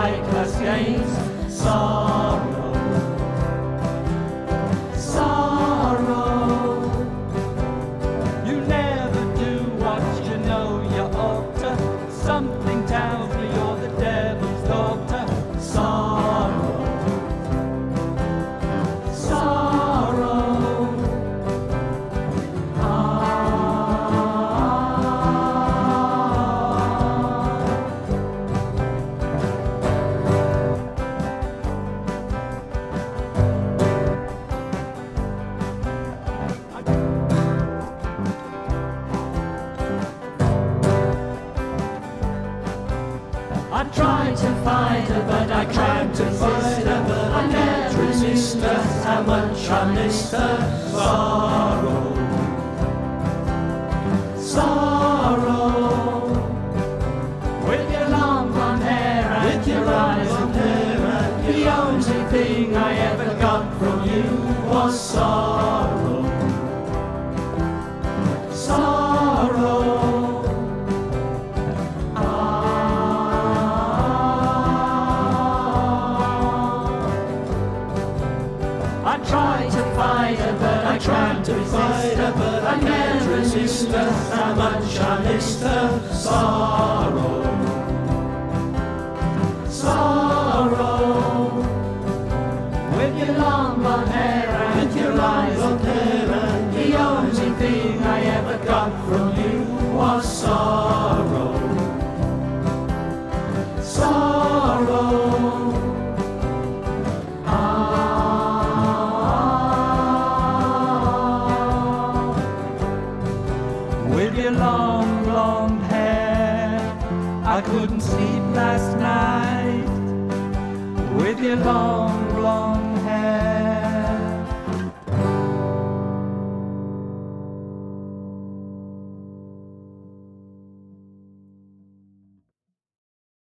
high-class games. Sorrow, sorrow. You never do what you know you ought to. Something tells me you're the devil's daughter. Sorrow, sorrow. I tried to fight her, but I tried to fight her, but I can't resist her. How much I missed her. Sorrow, sorrow. With your long blonde hair and your eyes of hair, and the only thing I ever got from you was sorrow, sorrow. I tried to fight her, but I tried to fight her, but I can't resist her. How much I missed her. Sorrow, sorrow. With your long blonde hair and your eyes of hair, and the only thing I ever got from you was sorrow, sorrow. With your long blonde hair, I couldn't sleep last night. With your long blonde